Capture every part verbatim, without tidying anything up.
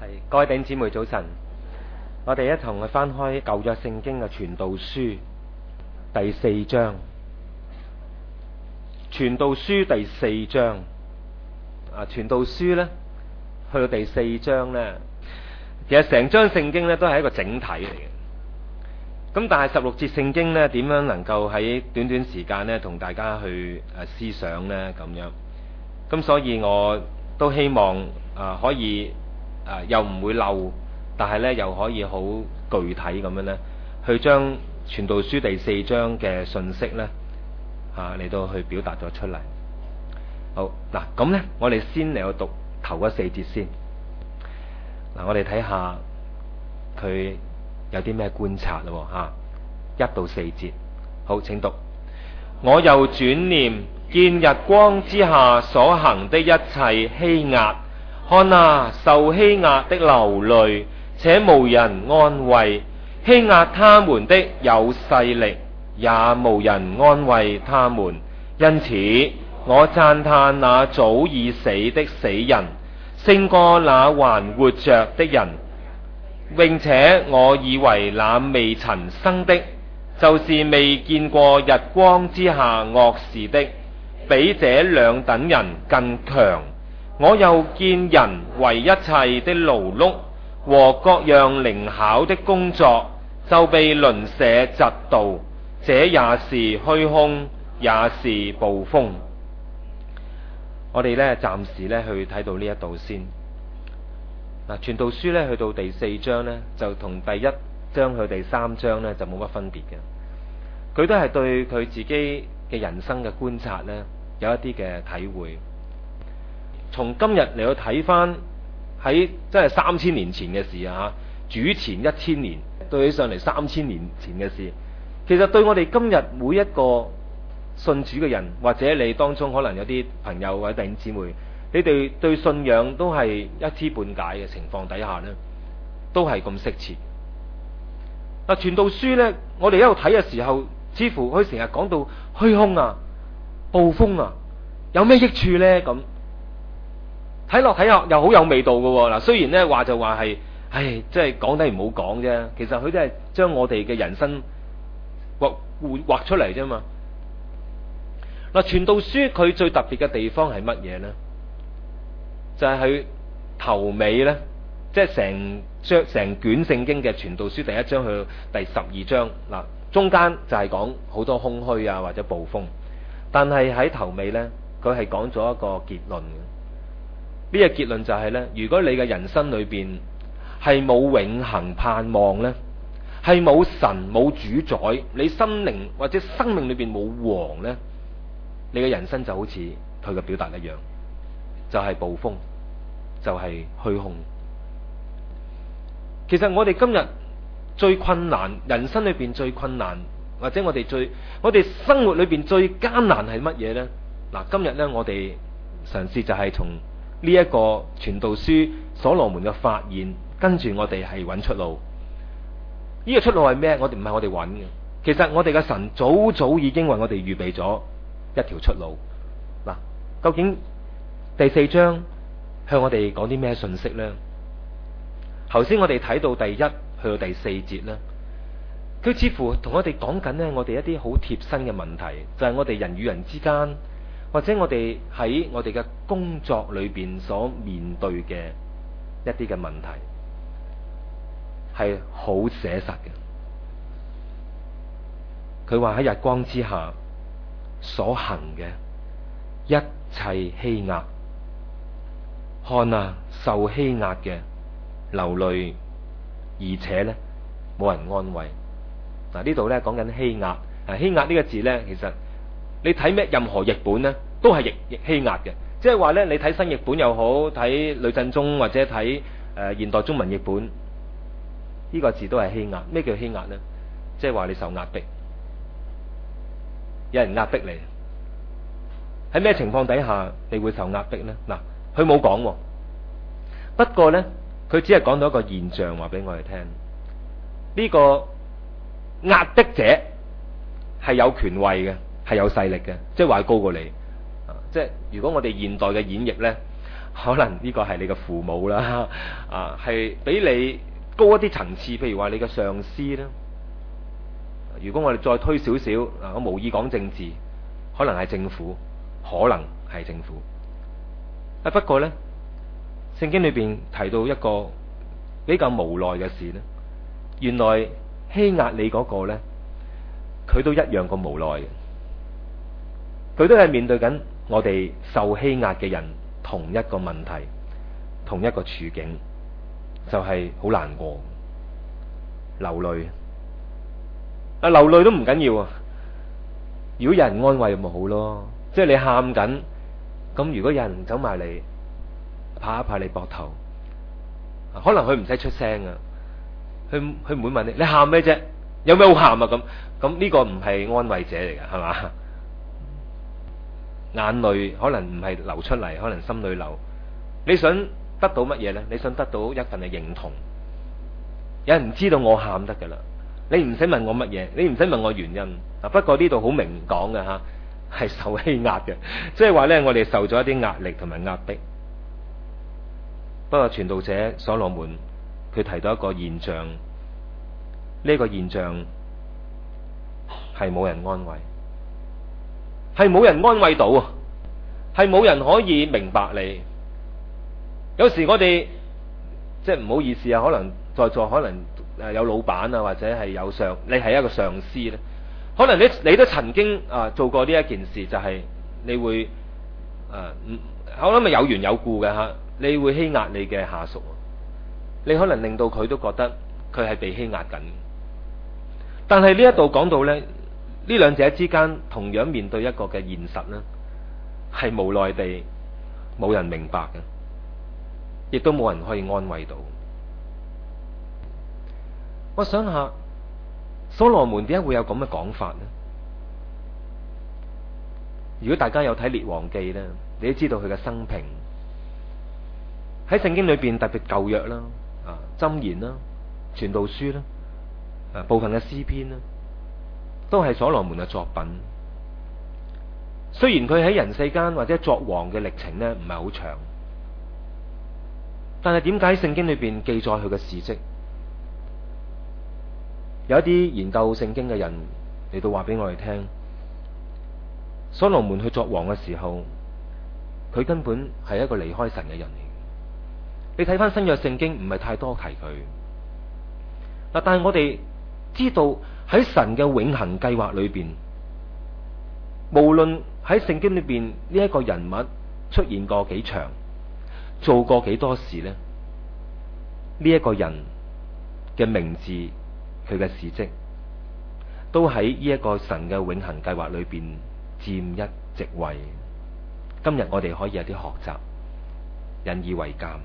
係各位弟兄姊妹早晨，我哋一同去翻開舊約聖經嘅傳道書第四章。傳道書第四章啊，傳道書呢，去到第四章呢，其實成章聖經呢都係一個整體嚟嘅。咁但係十六節聖經呢，點樣能夠喺短短時間呢同大家去誒思想呢？咁樣咁，所以我都希望啊可以啊又唔會漏，但係呢又可以好具體咁樣呢去將傳道書第四章嘅信息呢啊嚟到去表達咗出嚟。好嗱，咁呢我哋先嚟去讀頭嗰四節先。嗱，我哋睇下佢有啲咩觀察咯吓，一到四節。好，請讀。我又轉念見日光之下所行的一切欺壓，看啊，受欺壓的流淚，且無人安慰；欺壓他們的有勢力，也無人安慰他們。因此我讚嘆那早已死的死人，勝過那還活着的人。並且我以為那未曾生的，就是未見過日光之下惡事的，比這兩等人更強。我又見人為一切的勞碌和各樣靈巧的工作，就被鄰舍嫉妒，這也是虛空，也是捕風。我哋呢暫時呢去睇到呢一度先。嗱，傳道書呢去到第四章呢，就同第一章去第三章呢就冇乜分別嘅。佢都係對佢自己嘅人生嘅觀察呢有一啲嘅體會。從今日嚟到睇翻喺真係三千年前嘅事啊，主前一千年對起上嚟三千年前嘅事，其實對我哋今日每一個信主嘅人，或者你當中可能有啲朋友或者弟兄姊妹，你哋對信仰都係一知半解嘅情況底下呢，都係咁適切。嗱，傳道書呢，我哋一路睇嘅時候，似乎佢成日講到虛空啊、暴風啊，有咩益處呢？咁睇落睇下又好有味道嘅。嗱，雖然呢話就話係，唉，即係講得唔好講啫。其實佢都係將我哋嘅人生畫畫出嚟啫嘛。嗱，傳道書佢最特別嘅地方係乜嘢呢？就係佢頭尾呢，即係成章成卷聖經嘅傳道書第一章去到第十二章，嗱，中間就係講好多空虛啊或者暴風，但係喺頭尾呢，佢係講咗一個結論嘅。呢個結論就係呢：如果你嘅人生裏邊係冇永恆盼望呢，係冇神冇主宰，你心靈或者生命裏邊冇王呢，你嘅人生就好似佢嘅表達一樣，就係暴風，就係虛空。其實我哋今日最困難，人生裏邊最困難，或者我哋最我哋生活裏邊最艱難係乜嘢呢？嗱，今日呢，我哋嘗試就係從呢一個傳道書所羅門嘅發現，跟住我哋係揾出路。呢個出路係咩？我哋唔係我哋揾嘅，其實我哋嘅神早早已經為我哋預備咗一條出路。嗱，究竟第四章向我哋講啲咩信息呢？頭先我哋睇到第一去到第四節呢，佢似乎同我哋講緊呢，我哋一啲好貼身嘅問題，就係我哋人與人之間，或者我哋喺我哋嘅工作裏邊所面對嘅一啲嘅問題，係好寫實嘅。佢話喺日光之下所行嘅一切欺壓，看啊，受欺壓嘅流淚，而且呢冇人安慰。嗱，呢度呢講緊欺壓，啊，欺壓呢個字呢，其實你睇咩任何譯本呢都係譯譯欺壓嘅，即係話呢，你睇新譯本又好，睇呂振中或者睇誒、呃、現代中文譯本，呢、這個字都係欺壓。咩叫欺壓呢？即係話你受壓迫，有人壓迫你。喺咩情況底下你會受壓迫呢？嗱，佢冇講，不過呢，佢只係講到一個現象，話俾我哋聽。呢、這個壓迫者係有權位嘅，係有勢力嘅，即係話高過你。即係如果我哋現代嘅演繹呢， 可能呢個係你嘅父母啦，啊，係比你高一啲層次，譬如話你嘅上司啦。如果我哋再推少少，啊，我無意講政治，可能係政府，可能係政府。啊，不過呢，聖經裏邊提到一個比較無奈嘅事呢，原來欺壓你嗰個呢，佢都一樣咁無奈嘅，佢都係面對緊我哋受欺壓嘅人同一個問題，同一個處境，就係好難過，流淚。啊，流淚都唔緊要啊，如果有人安慰咪好咯，即係你喊緊，咁如果有人走埋嚟拍一拍你膊頭，可能佢唔使出聲啊，佢佢唔會問你你喊咩啫，有咩好喊啊？咁咁呢個唔係安慰者嚟㗎，係嘛？眼淚可能唔係流出嚟，可能心裏流。你想得到乜嘢呢？你想得到一份嘅認同，有人知道我喊得噶啦，你唔使問我乜嘢，你唔使問我原因啊。不過呢度好明講嘅吓，係受欺壓嘅，即係話呢，我哋受咗一啲壓力同埋壓迫。不過傳道者所羅門佢提到一個現象，呢個現象係冇人安慰，係冇人安慰到啊，係冇人可以明白你。有時我哋即係唔好意思啊，可能在座可能誒有老闆啊，或者係有上，你係一個上司咧，可能你你都曾經啊做過呢一件事，就係你會誒，我諗咪有緣有故嘅吓，你會欺壓你嘅下屬，你可能令到佢都覺得佢係被欺壓緊。但係呢一度講到咧，呢兩者之間同樣面對一個嘅現實咧，係無奈地冇人明白嘅，亦都冇人可以安慰到。我想下，所羅門點解會有咁嘅講法呢？如果大家有睇《列王記》呢，你都知道佢嘅生平。喺聖經裏邊，特別舊約啦、啊箴言啦、傳道書啦、啊部分嘅詩篇啦，都係所羅門嘅作品。雖然佢喺人世間或者作王嘅歷程呢唔係好長，但係點解聖經裏邊記載佢嘅事跡？有一啲研究聖經嘅人嚟到話俾我哋聽，所羅門去作王嘅時候，佢根本係一個離開神嘅人嚟。你睇翻新約聖經唔係太多提佢嗱，但係我哋知道喺神嘅永恆計劃裏邊，無論喺聖經裏邊呢一個人物出現過幾長，做過幾多事呢？呢一個人嘅名字，佢嘅事跡，都喺呢一個神嘅永恆計劃裏邊佔一席位。今日我哋可以有啲學習，引以為鑑。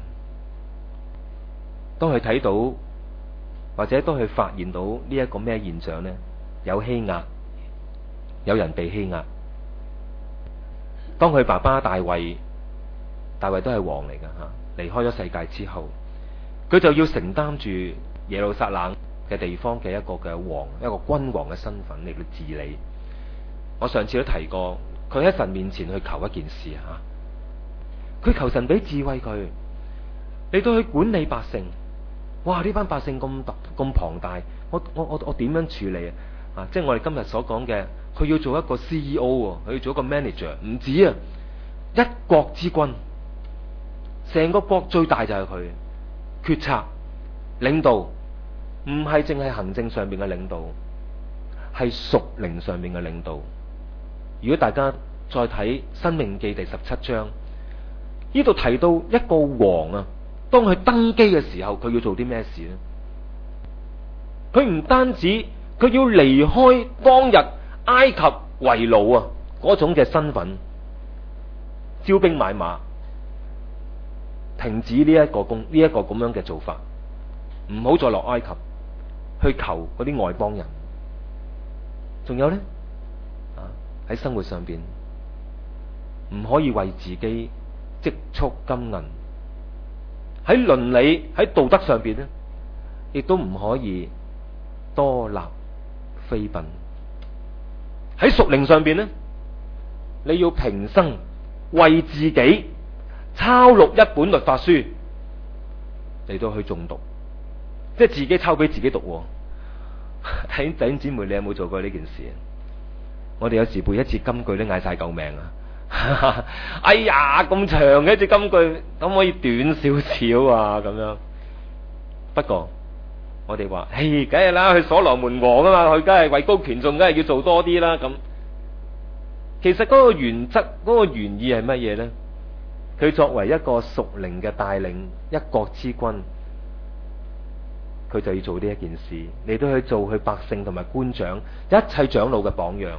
當佢睇到或者當佢發現到呢一個咩現象呢？有欺壓，有人被欺壓。當佢爸爸大衛，大衛都係王嚟噶吓，離開咗世界之後，佢就要承擔住耶路撒冷嘅地方嘅一個嘅王，一個君王嘅身份嚟到治理。我上次都提過，佢喺神面前去求一件事吓，佢求神俾智慧佢嚟到去管理百姓。哇！呢班百姓咁咁龐大，我我我我點樣處理啊？啊，即係我哋今日所講嘅，佢要做一個 C E O， 佢要做一個 manager， 唔止啊！一國之君，成個國最大就係佢，決策領導，唔係淨係行政上面嘅領導，係屬靈上面嘅領導。如果大家再睇《申命記》第十七章，呢度提到一個王啊，當佢登基嘅時候，佢要做啲咩事呢？佢唔單止佢要離開當日埃及為奴啊嗰種嘅身份，招兵買馬，停止呢一個工呢一個咁樣嘅做法，唔好再落埃及去求嗰啲外邦人。仲有呢，啊喺生活上邊唔可以為自己積蓄金銀。喺倫理喺道德上邊呢，亦都唔可以多立妃嬪。喺屬靈上邊呢，你要平生為自己抄錄一本律法書嚟到去誦讀，即係自己抄俾自己讀。睇弟兄姊妹，你有冇做過呢件事啊？我哋有時背一節金句都嗌晒救命啊！哎呀，咁長嘅一節金句，可唔可以短少少啊？咁樣。不過我哋話，嘿，梗係啦，佢所羅門王啊嘛，佢梗係位高權重，梗係要做多啲啦。咁其實嗰個原則、嗰個原意係乜嘢呢？佢作為一個屬靈嘅帶領，一國之君，佢就要做呢一件事，你都去做佢百姓同埋官長一切長老嘅榜樣。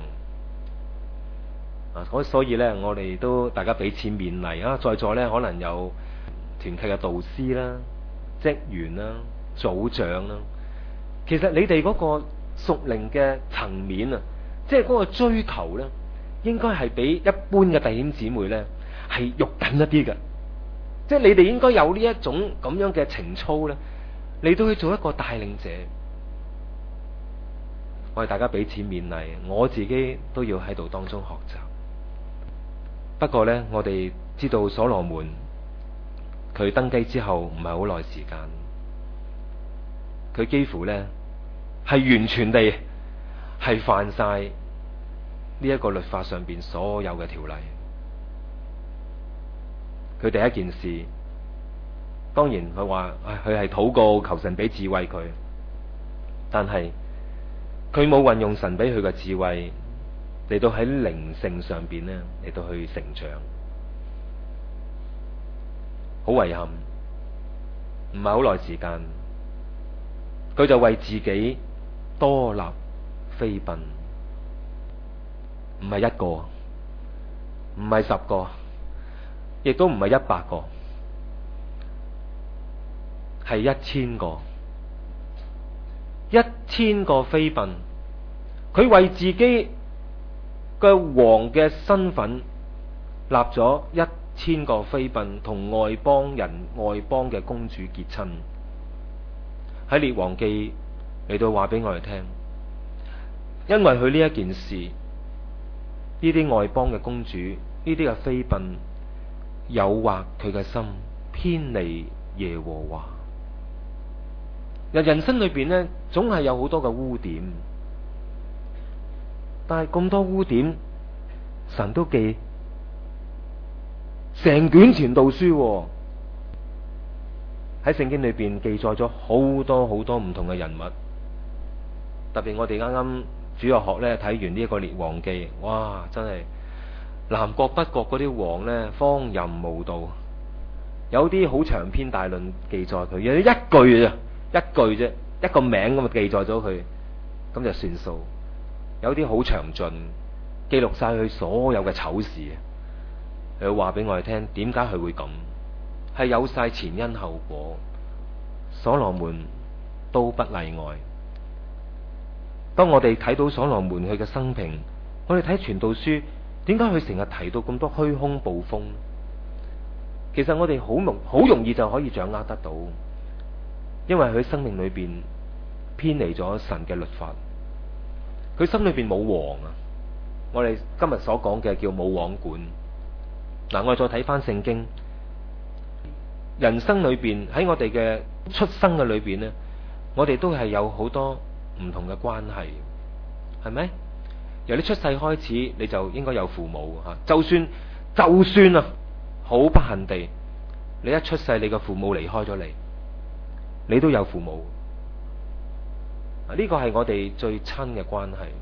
啊，所以呢，我哋都大家彼此勉勵啊！在座呢，可能有團契嘅導師啦、職員啦、組長啦，其實你哋嗰個屬靈嘅層面啊，即係嗰個追求呢，應該係比一般嘅弟兄姊妹呢係肉緊一啲嘅，即係你哋應該有呢一種咁樣嘅情操呢，你都去做一個帶領者。我哋大家彼此勉勵，我自己都要喺度當中學習。不過呢，我哋知道所羅門佢登基之後唔係好耐時間，佢幾乎呢係完全地係犯晒呢一個律法上邊所有嘅條例。佢第一件事，當然佢話佢係禱告求神俾智慧佢，但係佢冇運用神俾佢嘅智慧嚟到喺靈性上邊呢嚟到去成長。好遺憾，唔係好耐時間，佢就為自己多立妃嬪，唔係一個，唔係十個，亦都唔係一百個，係一千個，一千個妃嬪。佢為自己嘅王嘅身份立咗一千個妃嬪，同外邦人、外邦嘅公主結親。喺列王記嚟到話俾我哋聽，因為佢呢一件事，呢啲外邦嘅公主，呢啲嘅妃嬪誘惑佢嘅心，偏離耶和華。人人生裏邊呢，總係有好多嘅污點，但係咁多污點，神都記成卷傳道書喺聖經裏邊記載咗好多好多唔同嘅人物。特別我哋啱啱主日學咧睇完呢一個列王記，哇！真係南國北國嗰啲王呢，荒淫無道，有啲好長篇大論記載佢，有啲一句啫，一句啫，一個名咁啊記載咗佢，咁就算數。有啲好詳盡，記錄晒佢所有嘅醜事，佢話俾我哋聽點解佢會咁，係有晒前因後果。所羅門都不例外。當我哋睇到所羅門佢嘅生平，我哋睇傳道書，點解佢成日提到咁多虛空暴風？其實我哋好容好容易就可以掌握得到，因為佢生命裏邊偏離咗神嘅律法，佢心裏邊冇王啊！我哋今日所講嘅叫冇王管。嗱，我哋再睇翻聖經，人生裏邊喺我哋嘅出生嘅裏邊呢，我哋都係有好多唔同嘅關係，係咪？由你出世開始，你就應該有父母吓。就算就算啊，好不幸地，你一出世，你嘅父母離開咗你，你都有父母。呢個係我哋最親嘅關係，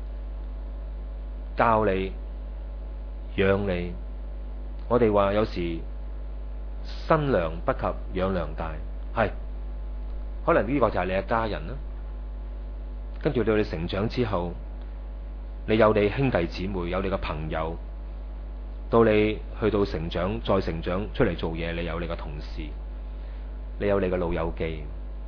教你、養你。我哋話有時身量不及養量大，係可能呢個就係你嘅家人啦。跟住到你成長之後，你有你兄弟姊妹，有你嘅朋友，到你去到成長再成長出嚟做嘢，你有你嘅同事，你有你嘅老友記。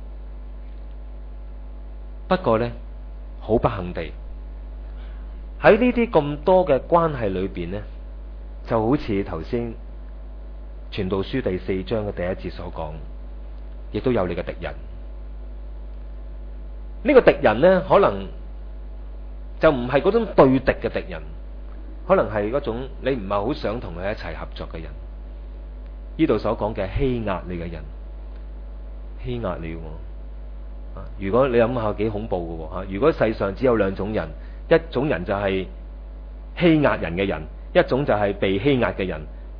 不過呢，好不幸地喺呢啲咁多嘅關係裏邊呢，就好似頭先傳道書第四章嘅第一節所講，亦都有你嘅敵人。呢個敵人呢，可能就唔係嗰種對敵嘅敵人，可能係嗰種你唔係好想同佢一齊合作嘅人。 呢度所講嘅欺壓你嘅人，欺壓你喎。如果你諗下幾恐怖嘅喎，如果世上只有兩種人，一種人就係欺壓人嘅人，一種就係被欺壓嘅人，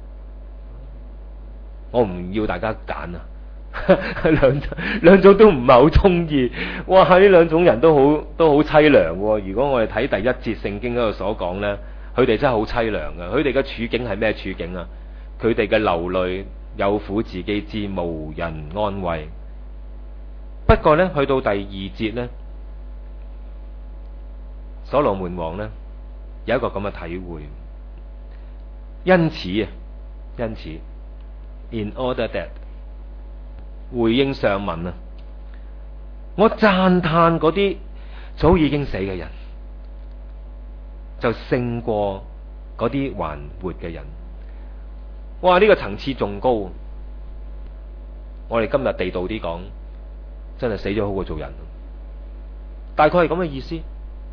我唔要大家揀啊！兩兩種都唔係好中意，哇！呢兩種人都好都好淒涼喎。如果我哋睇第一節聖經嗰度所講呢，佢哋真係好淒涼嘅。佢哋嘅處境係咩處境啊？佢哋嘅流淚有苦自己知，無人安慰。不過呢，去到第二節呢，所羅門王呢，有一個咁嘅體會，因此啊，因此 ，in order that 回應上文啊，我讚嘆嗰啲早已經死嘅人，就勝過嗰啲還活嘅人。哇！呢個層次仲高，我哋今日地道啲講，真係死咗好過做人。大概係咁嘅意思。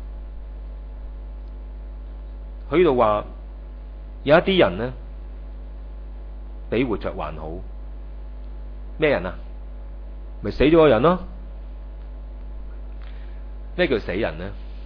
佢呢度話有一啲人呢，比活着還好。咩人啊？咪死咗個人咯。咩叫死人呢？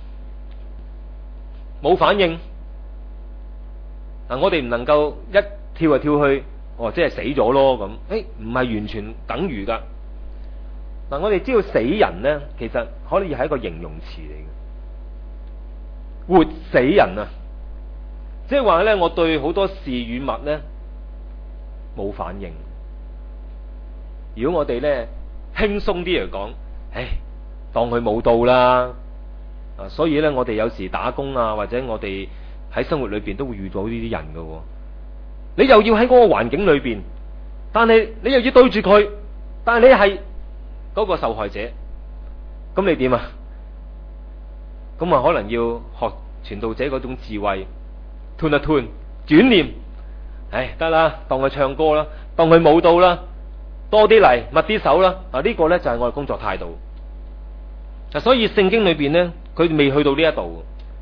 冇反應。嗱，我哋唔能夠一跳就跳去，哦，即係死咗咯咁。誒，唔係完全等於噶。嗱，我哋知道死人呢，其實可以係一個形容詞嚟嘅。活死人啊，即係話咧，我對好多事與物呢冇反應。如果我哋咧輕鬆啲嚟講，唉，當佢冇到啦。啊，所以咧，我哋有時打工啊，或者我哋喺生活裏邊都會遇到呢啲人噶。你又要喺嗰個環境裏邊，但係你又要對住佢，但係你係嗰個受害者，咁你點啊？咁啊，可能要學傳道者嗰種智慧，吞一吞，轉念，唉，得啦，當佢唱歌啦，當佢舞蹈啦，多啲嚟，密啲手啦。啊，呢個呢就係我嘅工作態度。啊，所以聖經裏邊呢，佢未去到呢一度，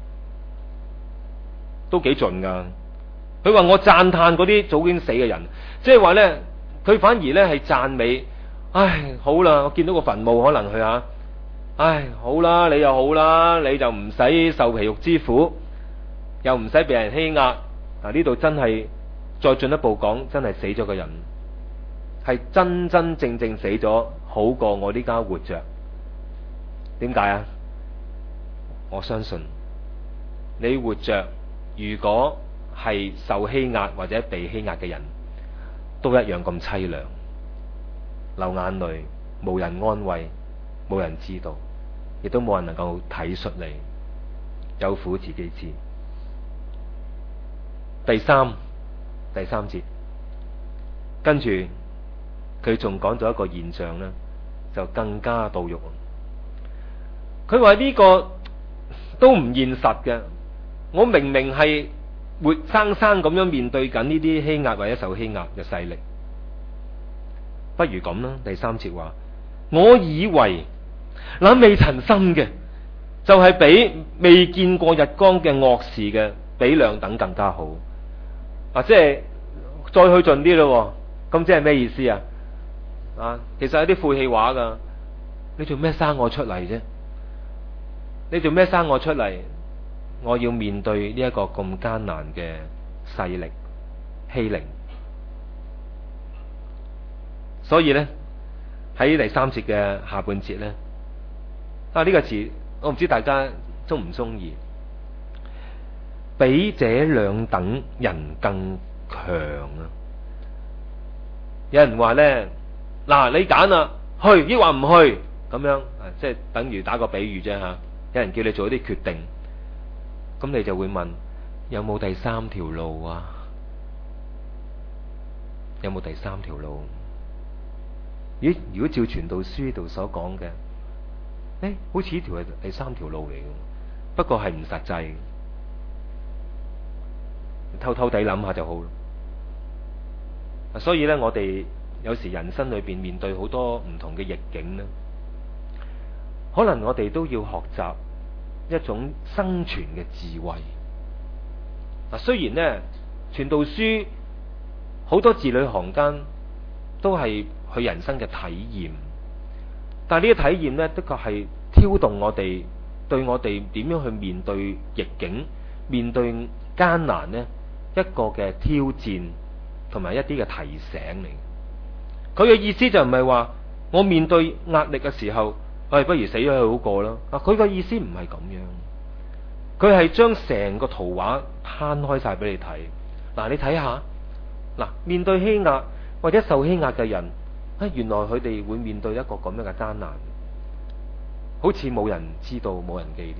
都幾盡噶。佢話我讚嘆嗰啲早已經死嘅人，即係話呢，佢反而呢係讚美。唉，好啦，我見到個墳墓可能去啊。唉，好啦，你又好啦，你就唔使受皮肉之苦，又唔使被人欺壓。嗱，呢度真係再進一步講，真係死咗個人，係真真正正死咗，好過我呢家活着。點解啊？我相信你活着，如果係受欺壓或者被欺壓嘅人，都一樣咁淒涼，流眼淚，冇人安慰，冇人知道，亦都冇人能夠體恤你，有苦自己知。第三第三節，跟住佢仲講咗一個現象呢，就更加到肉。佢話呢個都唔現實嘅，我明明係活生生咁樣面對緊呢啲欺壓或者受欺壓嘅勢力，不如咁啦。第三節話，我以為那未曾生嘅，就係、是、比未見過日光嘅惡事嘅比兩等更加好。啊，即係再去盡啲咯。咁即係咩意思啊？啊，其實有啲晦氣話噶。你做咩生我出嚟啫？你做咩生我出嚟？我要面對呢一個咁艱難嘅勢力欺凌。所以呢，喺第三節嘅下半節呢，啊呢、這個詞我唔知大家中唔中意，比這兩等人更強啊！有人話呢，嗱，你揀啦，去抑或唔去咁樣，啊，即係等於打個比喻啫吓。有人叫你做一啲決定，咁你就會問，有冇第三條路啊？有冇第三條路？咦？如果照傳道書度所講嘅，誒，好似呢條係第三條路嚟嘅，不過係唔實際，偷偷地諗下就好。所以呢，我哋有時人生裏邊面對好多唔同嘅逆境呢，可能我哋都要學習一種生存嘅智慧。嗱，雖然呢，傳道書好多字裏行間都係佢人生嘅體驗。但係呢啲體驗呢，的確係挑動我哋，對我哋點樣去面對逆境、面對艱難呢，一個嘅挑戰同埋一啲嘅提醒嚟。佢嘅意思就唔係話我面對壓力嘅時候，我、哎、不如死咗佢好過啦。啊，佢嘅意思唔係咁樣，佢係將成個圖畫攤開晒俾你睇。嗱，你睇下，嗱，面對欺壓或者受欺壓嘅人，啊，原來佢哋會面對一個咁樣嘅艱難，好似冇人知道，冇人紀念。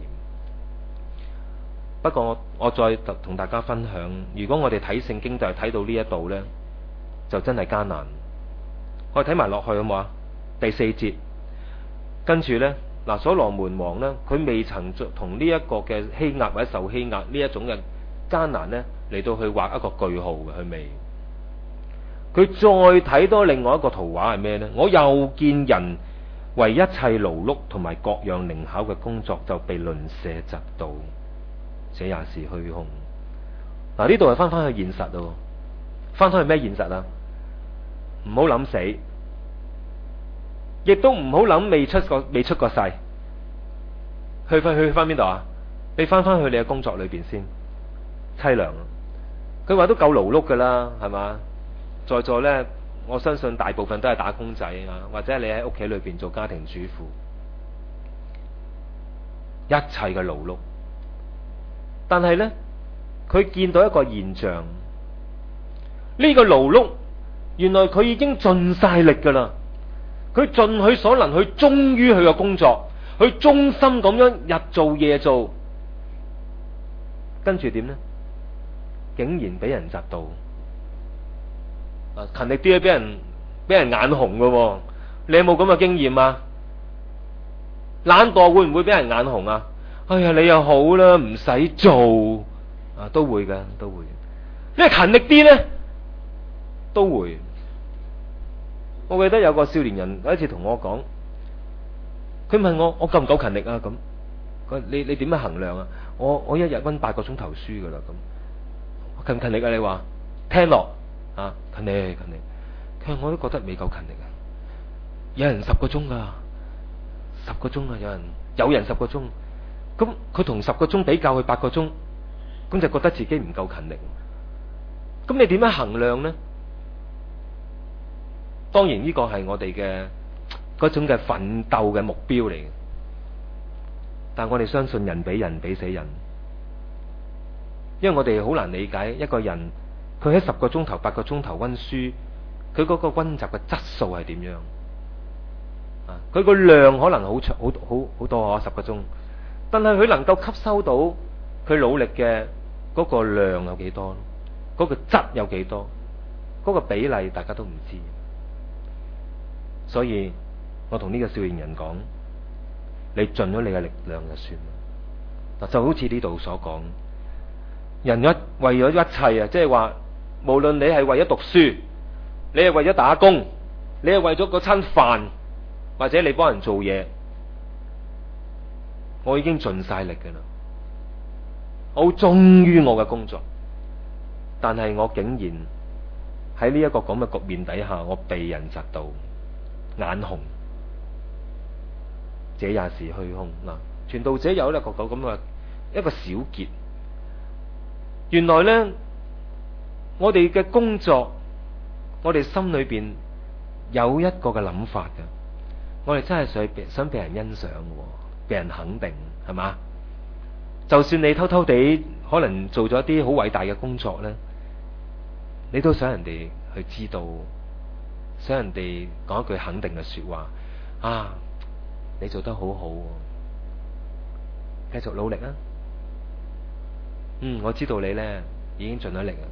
不過我，我再同大家分享，如果我哋睇聖經就係睇到呢一度呢，就真係艱難。我哋睇埋落去好冇啊？第四節，跟住呢，嗱，所羅門王呢，佢未曾同呢一個嘅欺壓或者受欺壓呢一種嘅艱難呢嚟到去畫一個句號嘅，佢未。佢再睇多另外一個圖畫係咩呢？我又見人為一切勞碌同埋各樣靈巧嘅工作就被鄰舍嫉妒，這也是虛空。嗱，呢度係翻翻去現實咯，翻翻去咩現實啊？唔好諗死，亦都唔好諗未出過未出過世。去翻去翻邊度啊？你翻翻去你嘅工作裏邊先，淒涼。佢話都夠勞碌噶啦，係嘛？在座呢，我相信大部分都係打工仔啊，或者你喺屋企裏邊做家庭主婦，一切嘅勞碌。但係呢，佢見到一個現象，呢個勞碌原來佢已經盡晒力噶啦，佢盡佢所能去忠於佢嘅工作，去忠心咁樣日做夜做，跟住點呢？竟然俾人嫉妒。啊，勤力啲啊，俾人俾人眼紅噶喎。你有冇咁嘅經驗啊？懶惰會唔會俾人眼紅啊？哎呀，你又好啦，唔使做啊，都會嘅，都會。你勤力啲咧，都會。我記得有個少年人有一次同我講，佢問我我夠唔夠勤力啊？咁，佢你你點樣衡量啊？我我一日溫八個鐘頭書噶啦，咁勤唔勤力啊？你話聽落。啊，勤力勤力，其實我都覺得未夠勤力啊！有人十個鐘噶，十個鐘啊！有人有人十個鐘，咁佢同十個鐘比較，佢八個鐘，咁就覺得自己唔夠勤力。咁你點樣衡量呢？當然呢個係我哋嘅嗰種嘅奮鬥嘅目標嚟嘅，但我哋相信人比人比死人，因為我哋好難理解一個人。佢喺十個鐘頭、八個鐘頭溫書，佢嗰個溫習嘅質素係點樣？啊，佢個量可能好長、好好好多啊，十個鐘，但係佢能夠吸收到佢努力嘅嗰個量有幾多？嗰個質有幾多？嗰個比例大家都唔知。所以我同呢個少年人講：你盡咗你嘅力量就算啦。嗱，就好似呢度所講，人一為咗一切啊，即係話。無論你係為咗讀書，你係為咗打工，你係為咗嗰餐飯，或者你幫人做嘢，我已經盡晒力㗎啦，我好忠於我嘅工作，但係我竟然喺呢一個咁嘅局面底下，我被人嫉妒、眼紅，這也是虛空。嗱，傳道者有一個咁嘅一個小結，原來呢。我哋嘅工作，我哋心裏邊有一個嘅諗法嘅，我哋真係想想被人欣賞嘅，被人肯定，係嘛？就算你偷偷地可能做咗一啲好偉大嘅工作咧，你都想人哋去知道，想人哋講一句肯定嘅說話啊！你做得好好，繼續努力啊！嗯，我知道你咧已經盡咗力啊！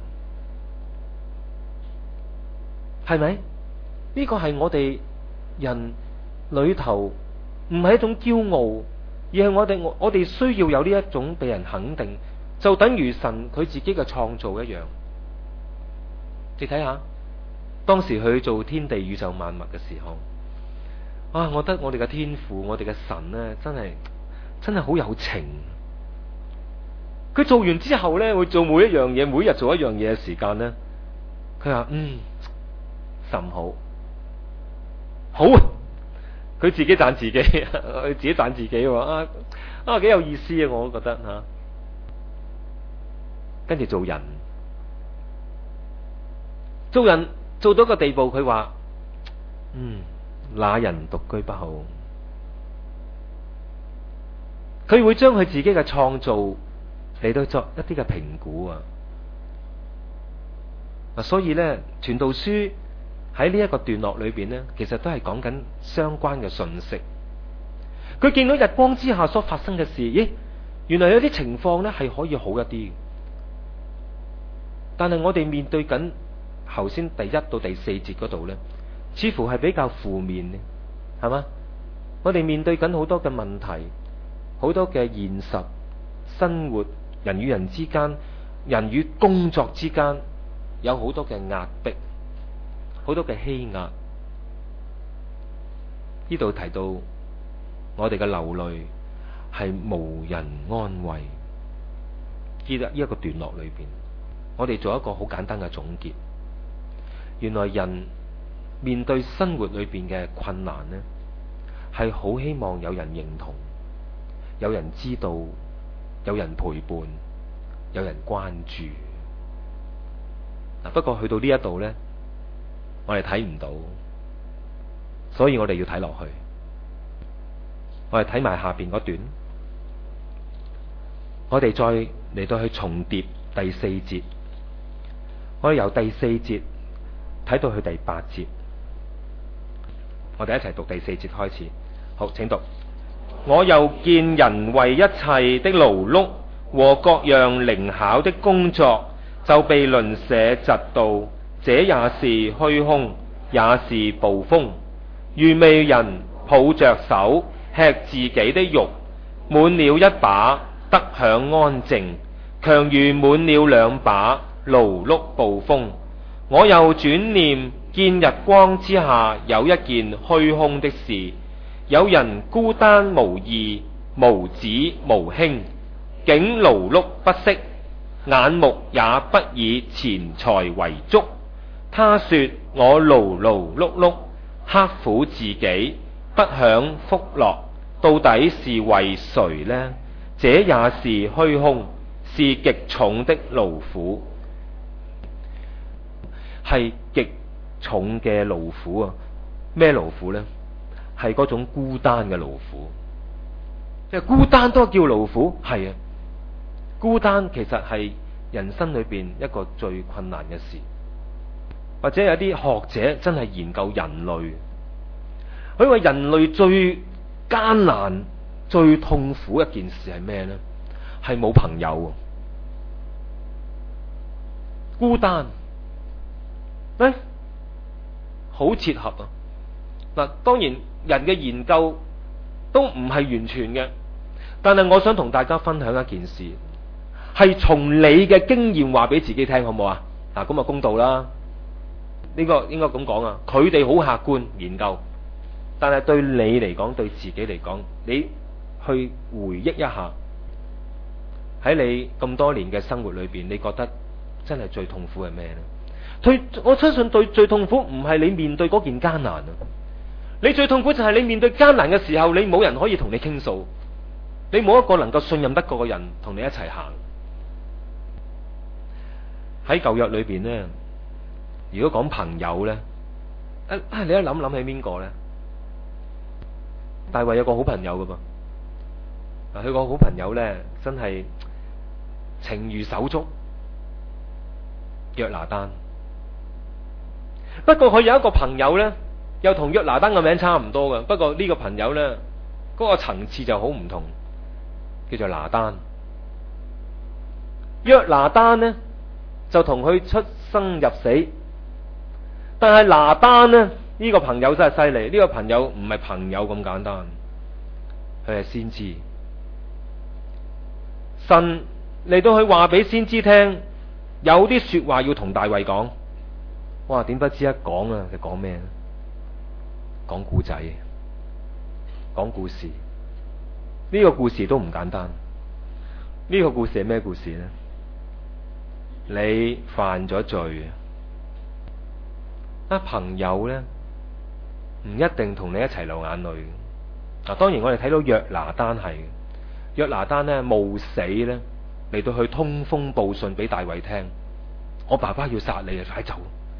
係咪？呢個係我哋人裏頭唔係一種驕傲，而係我哋我我哋需要有呢一種被人肯定，就等於神佢自己嘅創造一樣。你睇下，當時佢做天地宇宙萬物嘅時候，啊，我覺得我哋嘅天父，我哋嘅神呢，真係真係好有情。佢做完之後呢，會做每一樣嘢，每日做一樣嘢嘅時間呢。 佢話嗯甚好，好啊！佢自己讚自己，佢自己讚自己喎啊啊幾有意思啊！我都覺得吓。跟住做人，做人做到個地步，佢話嗯那人獨居不好。佢會將佢自己嘅創造嚟到作一啲嘅評估啊！所以呢，傳道書喺呢一個段落裏邊呢，其實都係講緊相關嘅信息。佢見到日光之下所發生嘅事，咦，原來有啲情況呢係可以好一啲，但係我哋面對緊頭先第一到第四節嗰度呢，似乎係比較負面嘅，係嘛？我哋面對緊好多嘅問題，好多嘅現實生活，人與人之間，人與工作之間，有好多嘅壓迫，好多嘅欺壓。呢度提到我哋嘅流淚係無人安慰。呢呢一個段落裏邊，我哋做一個好簡單嘅總結。原來人面對生活裏邊嘅困難呢，係好希望有人認同，有人知道，有人陪伴，有人關注。不過去到呢一度呢，我哋睇唔到，所以我哋要睇落去。我哋睇埋下邊嗰段，我哋再嚟到去重疊第四節。我哋由第四節睇到去第八節，我哋一齊讀第四節開始。好，請讀。我又見人為一切的勞碌和各樣靈巧的工作，就被鄰舍嫉妒，這也是虛空，也是捕風。愚昧人抱着手吃自己的肉，滿了一把得享安靜，強如滿了兩把勞碌捕風。我又轉念見日光之下有一件虛空的事，有人孤單無義，無子無兄，竟勞碌不息，眼目也不以錢財為足。他說：我勞勞碌碌，刻苦自己，不享福樂，到底是為誰呢？這也是虛空，是極重的勞苦，係極重嘅勞苦啊！咩勞苦呢？係嗰種孤單嘅勞苦。即係孤單都叫勞苦，係啊！孤單其實係人生裏邊一個最困難嘅事。或者有啲學者真係研究人類，佢話人類最艱難、最痛苦一件事係咩呢？係冇朋友，孤單。誒，好切合啊！嗱，當然人嘅研究都唔係完全嘅，但係我想同大家分享一件事，係從你嘅經驗話俾自己聽，好唔好啊？嗱，咁啊公道啦。呢個應該咁講啊，佢哋好客觀研究，但係對你嚟講，對自己嚟講，你去回憶一下，喺你咁多年嘅生活裏邊，你覺得真係最痛苦係咩呢？最我相信對最痛苦唔係你面對嗰件艱難啊，你最痛苦就係你面對艱難嘅時候，你冇人可以同你傾訴，你冇一個能夠信任得過嘅人同你一齊行。喺舊約裏邊呢，如果講朋友呢，啊你一諗諗起邊個呢？大衛有個好朋友噶噃，啊佢個好朋友呢，真係情如手足，約拿單。不過佢有一個朋友呢，又同約拿單個名差唔多噶，不過呢個朋友呢，嗰個層次就好唔同，叫做拿單。約拿單呢，就同佢出生入死。但係拿單呢，呢個朋友真係犀利，呢個朋友唔係朋友咁簡單，佢係先知。神嚟到去話俾先知聽，有啲說話要同大衛講。哇，點不知一講啊，就講咩？講故仔，講故事。呢個故事都唔簡單。呢個故事係咩故事呢？你犯咗罪， 啊，朋友呢，唔一定同你一齊流眼淚。嗱，當然我哋睇到約拿單係，約拿單呢冒死呢嚟到去通風報信俾大衛聽，我爸爸要殺你啊，快走！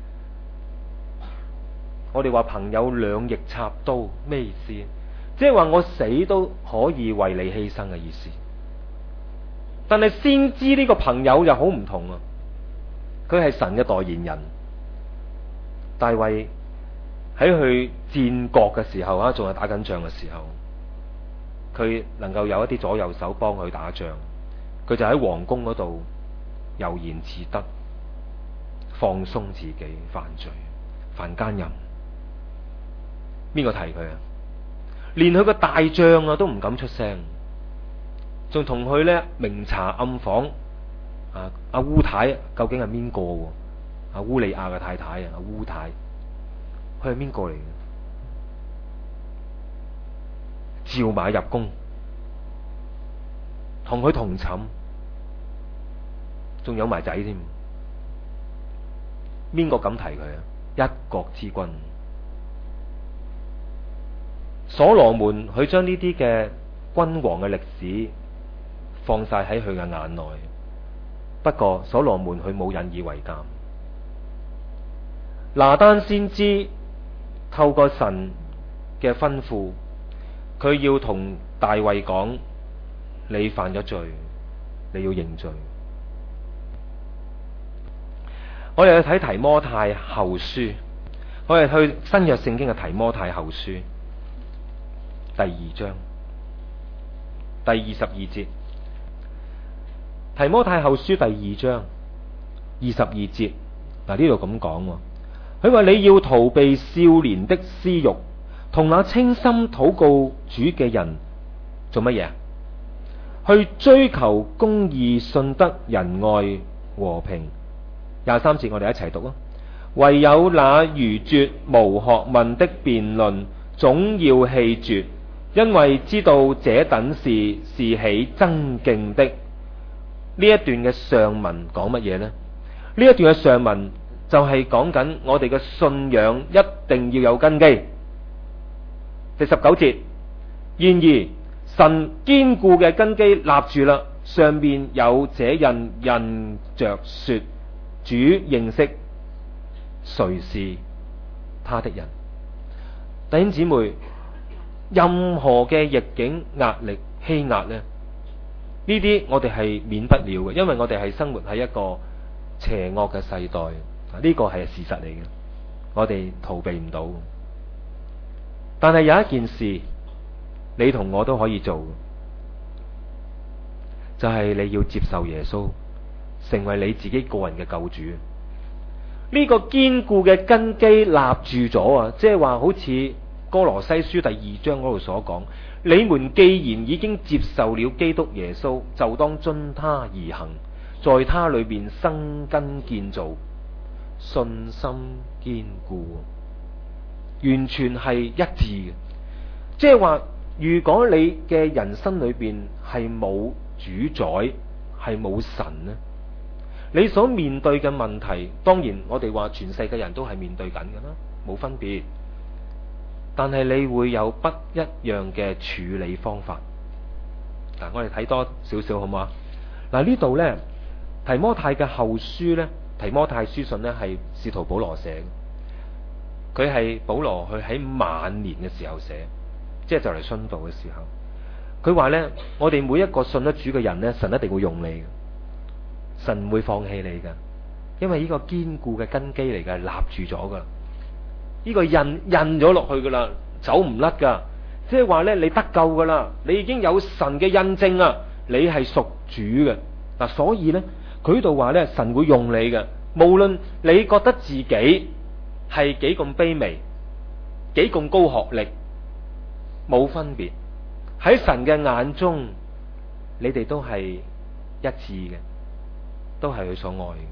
我哋話朋友兩翼插刀，咩意思？即係話我死都可以為你犧牲嘅意思。但係先知呢個朋友又好唔同啊，佢係神嘅代言人。大衛喺佢戰國嘅時候啊，仲係打緊仗嘅時候，佢能夠有一啲左右手幫佢打仗，佢就喺皇宮嗰度悠然自得，放鬆自己，犯罪犯奸淫。邊個提佢啊？連佢個大將啊都唔敢出聲，仲同佢呢明查暗訪。啊，阿烏太究竟係邊個？阿烏利亞嘅太太啊，阿烏太，佢係邊個嚟嘅？召馬入宮，同佢同寢，仲有埋仔添。邊個敢提佢啊？一國之君。所羅門佢將呢啲嘅君王嘅歷史放晒喺佢嘅眼內，不過所羅門佢冇引以為鑑。拿單先知透過神嘅吩咐，佢要同大衛講：你犯咗罪，你要認罪。我哋去睇提摩太後書，我哋去新約聖經嘅提摩太後書第二章第二十二節。提摩太後書第二章二十二節，嗱，呢度咁講，佢話你要逃避少年的私欲，同那清心禱告主嘅人做乜嘢啊？去追求公義、信德、仁愛、和平。廿三節我哋一齊讀啊！唯有那愚拙無學問的辯論，總要棄絕，因為知道這等事是起爭競的。呢一段嘅上文講乜嘢呢？呢一段嘅上文就係講緊我哋嘅信仰一定要有根基。第十九節，然而神堅固嘅根基立住啦，上面有這印印着說，主認識誰是他的人。弟兄姊妹，任何嘅逆境、壓力、欺壓呢，呢啲我哋係免不了嘅，因為我哋係生活喺一個邪惡嘅世代，呢個係事實嚟嘅，我哋逃避唔到。但係有一件事，你同我都可以做，就係你要接受耶穌，成為你自己個人嘅救主。呢個堅固嘅根基立住咗啊！即係話好似哥羅西書第二章嗰度所講，你們既然已經接受了基督耶穌，就當遵他而行，在他裏面生根建造，信心堅固，完全係一致嘅。即係話，如果你嘅人生裏邊係冇主宰，係冇神呢，你所面對嘅問題，當然我哋話全世界人都係面對緊㗎啦，冇分別。但係你會有不一樣嘅處理方法。嗱，我哋睇多少少好唔好啊？嗱，呢度呢，提摩太嘅後書呢，提摩太書信呢係使徒保羅寫嘅，佢係保羅佢喺晚年嘅時候寫，即係就嚟殉道嘅時候。佢話呢，我哋每一個信得主嘅人呢，神一定會用你嘅，神唔會放棄你嘅，因為呢個堅固嘅根基嚟嘅，立住咗噶。呢個印印咗落去噶啦，走唔甩噶。即係話呢，你得救噶啦，你已經有神嘅印證啊，你係屬主嘅嗱。所以呢，佢度話呢，神會用你嘅，無論你覺得自己係幾咁卑微，幾咁高學歷，冇分別。喺神嘅眼中，你哋都係一致嘅，都係佢所愛嘅。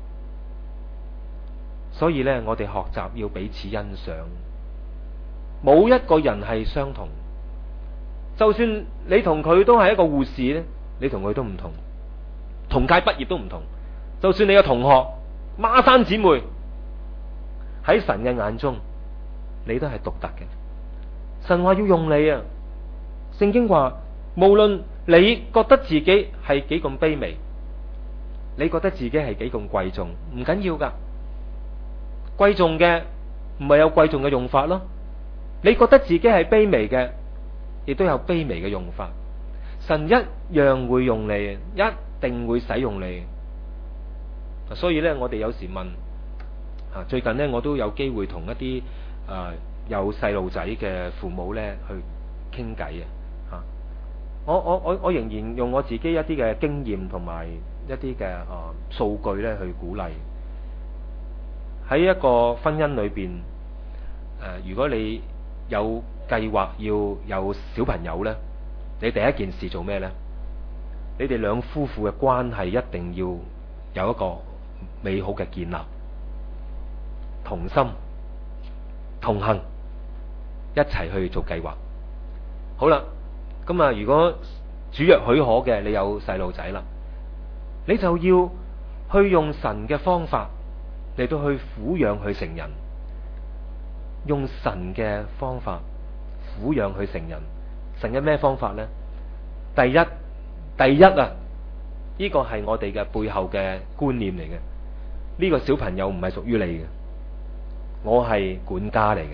所以咧，我哋學習要彼此欣賞，冇一個人係相同。就算你同佢都係一個護士咧，你同佢都唔同，同屆畢業都唔同。就算你嘅同學孖生姊妹， 喺神嘅眼中，你都係獨特嘅。神話要用你啊！聖經話，無論你覺得自己係幾咁卑微，你覺得自己係幾咁貴重，唔緊要噶。貴重嘅唔係有貴重嘅用法咯。你覺得自己係卑微嘅，亦都有卑微嘅用法。神一樣會用你，一定會使用你。所以咧，我哋有時問啊，最近咧我都有機會同一啲啊、呃、有細路仔嘅父母咧去傾偈啊。吓，我我我我仍然用我自己一啲嘅經驗同埋一啲嘅啊數據咧去鼓勵。喺一個婚姻裏邊，誒、呃，如果你有計劃要有小朋友咧，你第一件事做咩咧？你哋兩夫婦嘅關係一定要有一個美好嘅建立，同心同行，一齊去做計劃。好啦，咁啊，如果主若許可嘅，你有細路仔啦，你就要去用神嘅方法嚟到去撫養佢成人，用神嘅方法撫養佢成人。神嘅咩方法呢？第一，第一啊，呢個係我哋嘅背後嘅觀念嚟嘅。呢個小朋友唔係屬於你嘅，我係管家嚟嘅，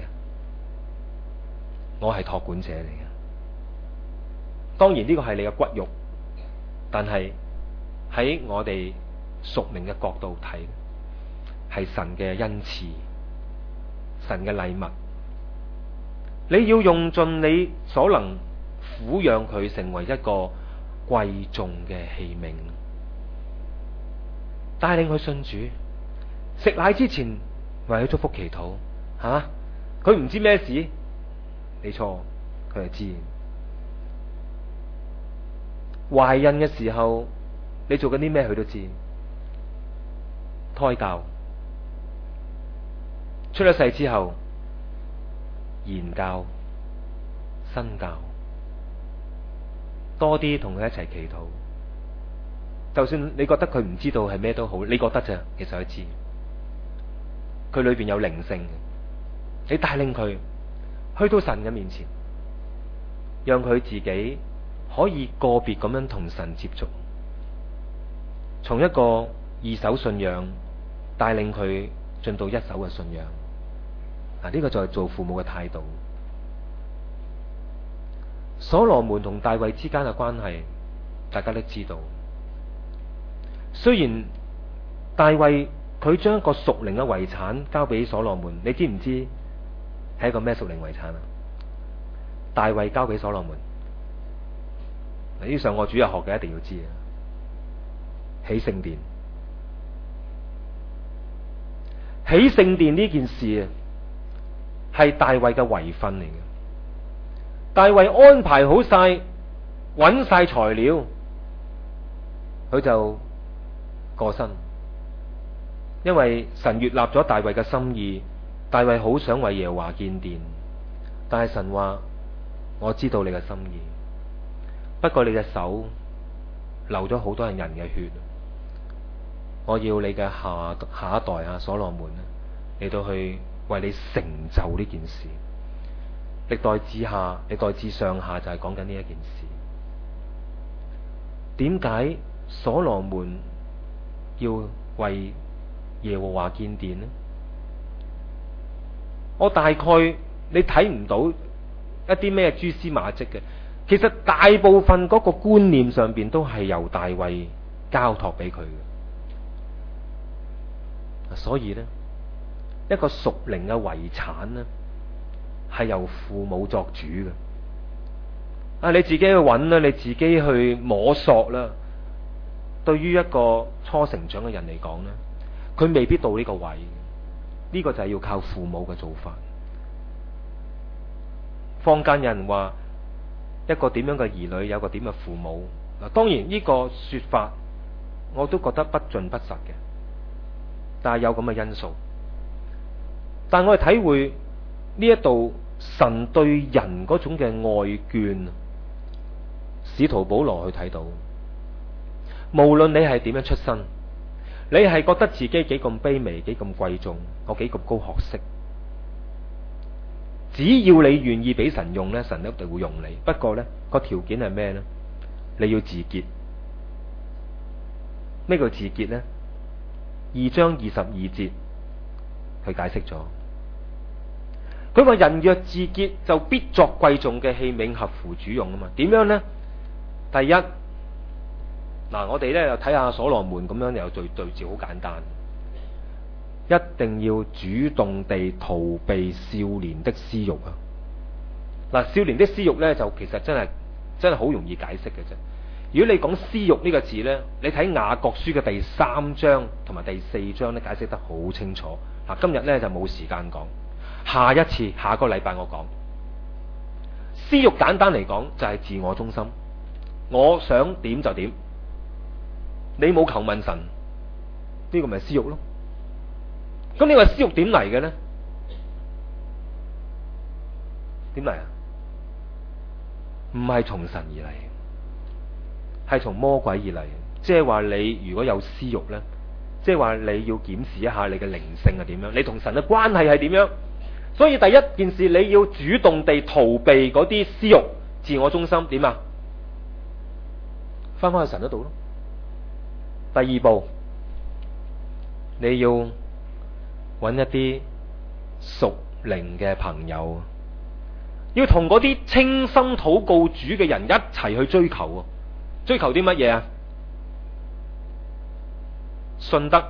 我係託管者嚟嘅。當然呢個係你嘅骨肉，但係喺我哋屬靈嘅角度睇，係神嘅恩賜，神嘅禮物。你要用盡你所能撫養佢，成為一個貴重嘅器皿，帶領佢信主。食奶之前為佢祝福祈禱，吓，佢唔知咩事，你錯，佢係知。懷孕嘅時候你做緊啲咩佢都知，胎教，出咗世之後言教、身教，多啲同佢一齊祈禱。就算你覺得佢唔知道係咩都好，你覺得咋，其實佢知。佢裏邊有靈性，你帶領佢去到神嘅面前，讓佢自己可以個別咁樣同神接觸，從一個二手信仰帶領佢進到一手嘅信仰。嗱，呢個就係做父母嘅態度。所羅門同大衛之間嘅關係，大家都知道。雖然大衛佢將一個屬靈嘅遺產交俾所羅門，你知唔知係一個咩屬靈遺產啊？大衛交俾所羅門，呢啲上過主日學嘅一定要知啊！起聖殿，起聖殿呢件事啊，係大衛嘅遺訓嚟嘅。大衛安排好晒，揾晒材料，佢就過身。因為神悅納咗大衛嘅心意，大衛好想為耶和華建殿，但係神話，我知道你嘅心意，不過你嘅手流咗好多人嘅血，我要你嘅下下一代啊，所羅門嚟到去為你成就呢件事。歷代志下、歷代志上下就係講緊呢一件事。點解所羅門要為耶和華建殿呢？我大概你睇唔到一啲咩蛛絲馬跡嘅，其實大部分嗰個觀念上邊都係由大衛交託俾佢嘅。所以呢，一個屬靈嘅遺產呢，係由父母作主嘅。啊，你自己去揾啦，你自己去摸索啦。對於一個初成長嘅人嚟講呢，佢未必到呢個位，呢個就係要靠父母嘅做法。坊間有人話一個點樣嘅兒女有個點嘅父母，嗱，當然呢個說法我都覺得不盡不實嘅，但係有咁嘅因素。但我哋體會呢一度神對人嗰種嘅愛眷，使徒保羅去睇到，無論你係點樣出身， 你係覺得自己幾咁卑微，幾咁貴重，我幾咁高學識，只要你願意俾神用呢，神一定會用你。不過呢個條件係咩呢？你要自潔。咩叫自潔呢？二章二十二節佢解釋咗，佢話人若自潔，就必作貴重嘅器皿，合乎主用啊嘛。點樣呢？第一，嗱，我哋咧又睇下所羅門咁樣又對對照，好簡單，一定要主動地逃避少年的私欲啊！嗱，少年的私欲咧就其實真係真係好容易解釋嘅啫。如果你講私欲呢個字呢，你睇雅各書嘅第三章同埋第四章咧，解釋得好清楚。嗱，今日呢就冇時間講，下一次下個禮拜我講。私欲簡單嚟講就係自我中心，我想點就點，你冇求問神，呢個咪私欲咯。咁你話私欲點嚟嘅呢？點嚟啊？唔係從神而嚟，係從魔鬼而嚟。即係話你如果有私欲呢，即係話你要檢視一下你嘅靈性係點樣，你同神嘅關係係點樣。所以第一件事你要主動地逃避嗰啲私欲、自我中心，點啊？翻返去神嗰度咯。第二步，你要揾一啲屬靈嘅朋友，要同嗰啲清心禱告主嘅人一齊去追求。追求啲乜嘢啊？信德、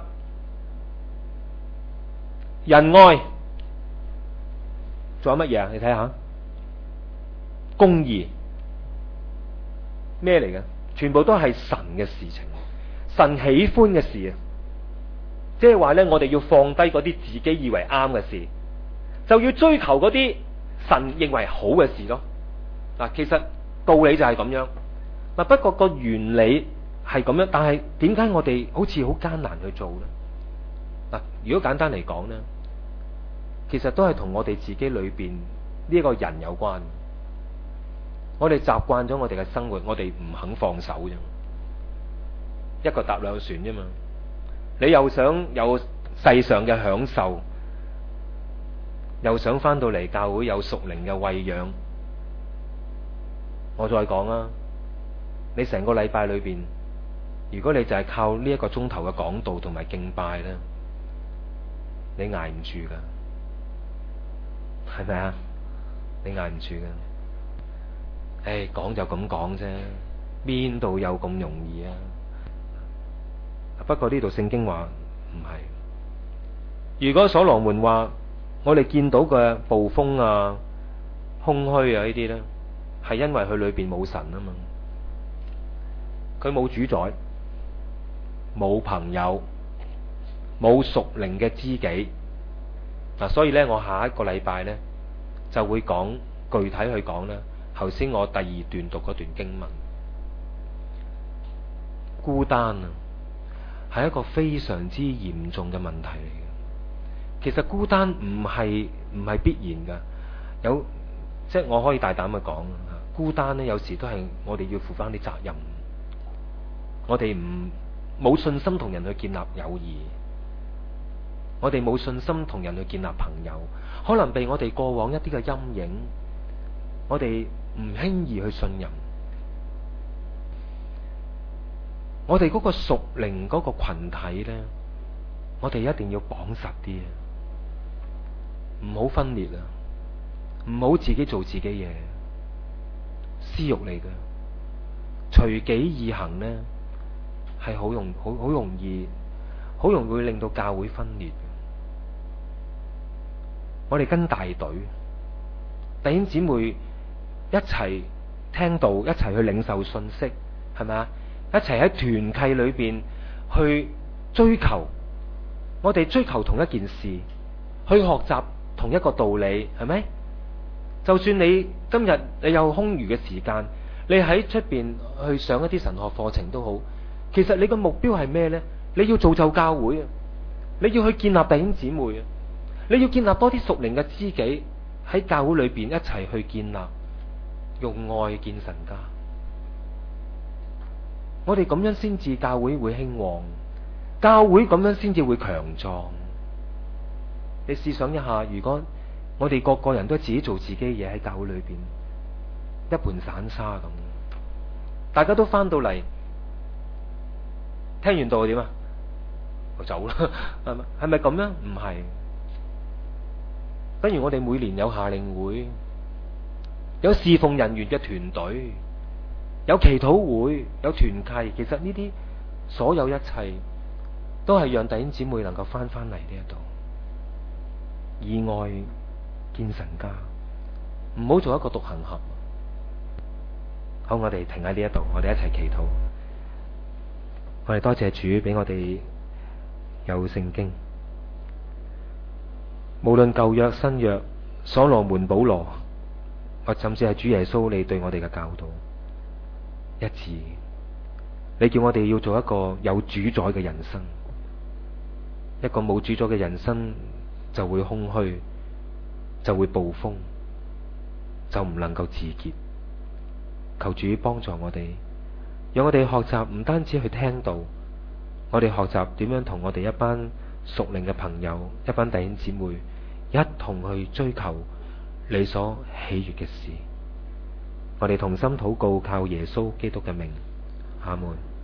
仁愛，仲有乜嘢啊？你睇下，公義，咩嚟嘅？全部都係神嘅事情，神喜歡嘅事啊！即係話呢，我哋要放低嗰啲自己以為啱嘅事，就要追求嗰啲神認為好嘅事咯。嗱，其實道理就係咁樣。嗱，不過個原理係咁樣，但係點解我哋好似好艱難去做呢？嗱，如果簡單嚟講呢，其實都係同我哋自己裏邊呢一個人有關。我哋習慣咗我哋嘅生活，我哋唔肯放手啫。一個搭兩船啫嘛。你又想有世上嘅享受，又想翻到嚟教會有屬靈嘅餵養。我再講啦。你成個禮拜裏邊，如果你就係靠呢一個鐘頭嘅講道同埋敬拜咧，你捱唔住噶，係咪啊？你捱唔住噶。唉，講就咁講啫，邊度有咁容易啊？不過呢度聖經話唔係。如果所羅門話我哋見到嘅暴風啊、空虛啊呢啲咧，係因為佢裏邊冇神啊嘛。佢冇主宰，冇朋友，冇屬靈嘅知己。嗱，所以咧，我下一個禮拜咧就會講具體去講咧。頭先我第二段讀嗰段經文，孤單啊，係一個非常之嚴重嘅問題嚟嘅。其實孤單唔係唔係必然噶，有即係我可以大膽去講，孤單咧有時都係我哋要負翻啲責任。我哋唔冇信心同人去建立友誼，我哋冇信心同人去建立朋友，可能被我哋過往一啲嘅陰影，我哋唔輕易去信任。我哋嗰個屬靈嗰個群體呢，我哋一定要綁實啲啊，唔好分裂啊，唔好自己做自己嘢，私欲嚟嘅，隨己意行呢。係好容好好容易，好容易會令到教會分裂。我哋跟大隊，弟兄姊妹一齊聽道，一齊去領受信息，係咪啊？一齊喺團契裏邊去追求，我哋追求同一件事，去學習同一個道理，係咪？就算你今日你有空餘嘅時間，你喺出邊去上一啲神學課程都好。其實你個目標係咩呢？你要造就教會啊！你要去建立弟兄姊妹啊！你要建立多啲屬靈嘅知己喺教會裏邊一齊去建立，用愛建神家。我哋咁樣先至教會會興旺。 教會咁樣先至會強壯。你試想一下，如果我哋個個人都自己做自己嘢喺教會裏邊，一盤散沙咁，大家都翻到嚟聽完道點啊？我走啦，係咪？係咪咁樣？唔係。不如我哋每年有夏令會，有侍奉人員嘅團隊，有祈禱會，有團契。其實呢啲所有一切都係讓弟兄姊妹能夠翻翻嚟呢一度，以愛見神家，唔好做一個獨行俠。好，我哋停喺呢一度，我哋一齊祈禱。我哋多謝主俾我哋有聖經，無論舊約新約，所羅門保羅，或甚至係主耶穌你對我哋嘅教導一致。你叫我哋要做一個有主宰嘅人生，一個冇主宰嘅人生就會空虛，就會暴風，就唔能夠自潔。求主幫助我哋，讓我哋學習唔單止去聽道，我哋學習點樣同我哋一班屬靈嘅朋友、一班弟兄姊妹一同去追求你所喜悅嘅事。我哋同心禱告，靠耶穌基督嘅名，阿門。